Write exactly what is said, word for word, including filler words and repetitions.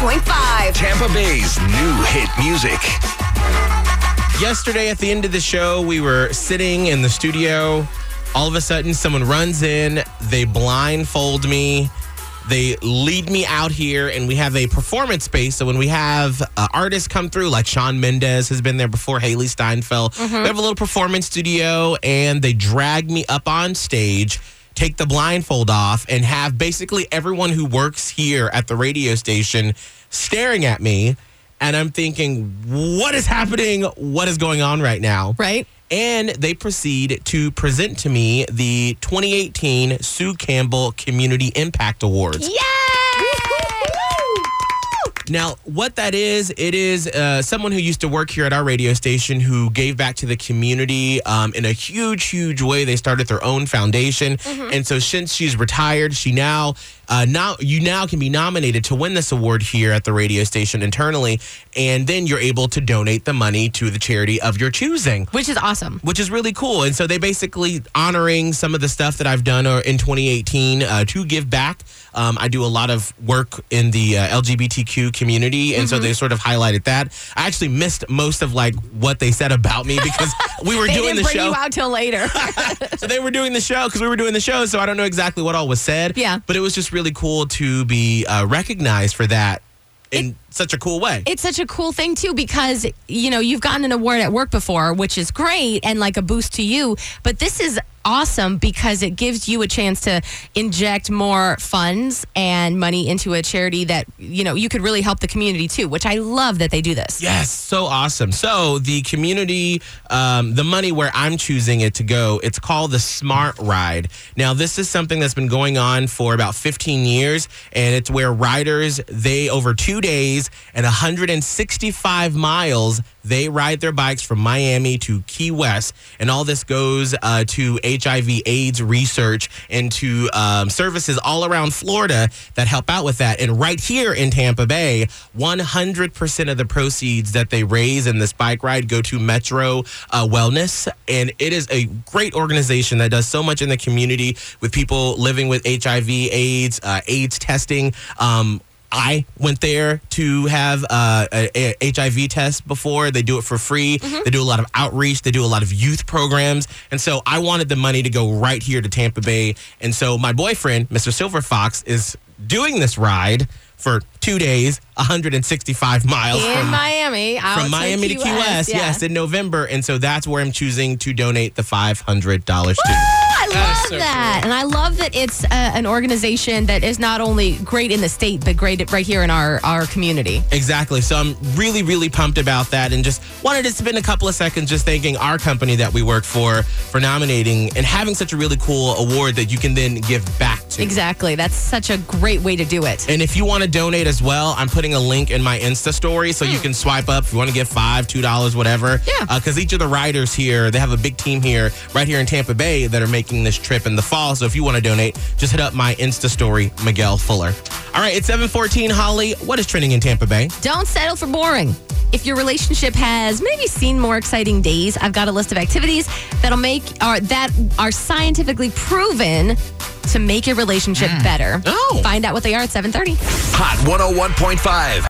point five. Tampa Bay's new hit music. Yesterday at the end of the show, we were sitting in the studio. All of a sudden, someone runs in. They blindfold me. They lead me out here, and we have a performance space. So when we have uh, artists come through, like Shawn Mendes has been there before, Haley Steinfeld, mm-hmm. we have a little performance studio, and they drag me up on stage, take the blindfold off, and have basically everyone who works here at the radio station staring at me. And I'm thinking, what is happening? What is going on right now? Right. And they proceed to present to me the twenty eighteen Sue Campbell Community Impact Awards. Yay! Now, what that is, it is uh, someone who used to work here at our radio station who gave back to the community um, in a huge, huge way. They started their own foundation. Mm-hmm. And so since she's retired, she now, uh, now, you now can be nominated to win this award here at the radio station internally. And then you're able to donate the money to the charity of your choosing. Which is awesome. Which is really cool. And so they basically honoring some of the stuff that I've done uh, in twenty eighteen uh, to give back. Um, I do a lot of work in the uh, L G B T Q community, and mm-hmm. so they sort of highlighted that. I actually missed most of like what they said about me because we were they doing didn't the bring show. You out till later. So they were doing the show because we were doing the show, so I don't know exactly what all was said. Yeah, but it was just really cool to be uh, recognized for that in it, such a cool way. It's such a cool thing too because you know you've gotten an award at work before, which is great and like a boost to you. But this is awesome because it gives you a chance to inject more funds and money into a charity that, you know, you could really help the community too, which I love that they do this. Yes, so awesome. So the community, um, the money where I'm choosing it to go, it's called the Smart Ride. Now, this is something that's been going on for about fifteen years, and it's where riders, they, over two days and one hundred sixty-five miles, they ride their bikes from Miami to Key West, and all this goes uh, to H I V AIDS research and to um, services all around Florida that help out with that. And right here in Tampa Bay, one hundred percent of the proceeds that they raise in this bike ride go to Metro uh, Wellness, and it is a great organization that does so much in the community with people living with H I V AIDS, uh, AIDS testing. Um, I went there to have uh, a, a H I V test before. They do it for free. Mm-hmm. They do a lot of outreach. They do a lot of youth programs. And so I wanted the money to go right here to Tampa Bay. And so my boyfriend, Mister Silver Fox, is doing this ride for two days, one hundred sixty-five miles in from Miami, out from Miami to Key West. West yeah. Yes, in November. And so that's where I'm choosing to donate the five hundred dollars to. I love that. So that. Cool. And I love that it's uh, an organization that is not only great in the state, but great right here in our, our community. Exactly. So I'm really, really pumped about that and just wanted to spend a couple of seconds just thanking our company that we work for for nominating and having such a really cool award that you can then give back to. Exactly. That's such a great way to do it. And if you want to donate as well, I'm putting a link in my Insta story so mm. you can swipe up if you want to give five, two dollars, whatever. Yeah. Because uh, each of the riders here, they have a big team here, right here in Tampa Bay, that are making this trip in the fall. So if you want to donate, just hit up my Insta story, Miguel Fuller. All right, it's seven fourteen. Holly, what is trending in Tampa Bay? Don't settle for boring. If your relationship has maybe seen more exciting days, I've got a list of activities that'll make or that are scientifically proven to make your relationship mm. better. Oh. Find out what they are at seven thirty. Hot one oh one point five.